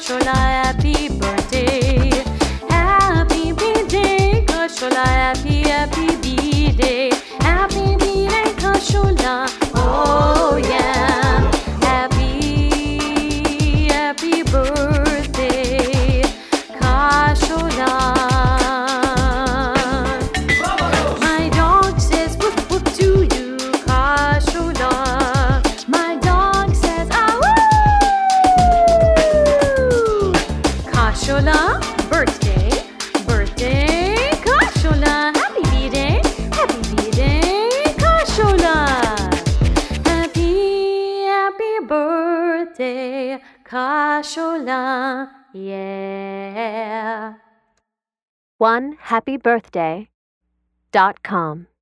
Kashola, happy birthday. Happy birthday, Kashola, happy birthday. Happy birthday, Kashola. Oh yeah. Happy birthday, Kashola. My dog says woof woof to you, Kashola. My dog says ah woo. Kashola, birthday, Kashola. Happy birthday, Kashola. Happy birthday, Kashola. Yeah. OneHappyBirthday.com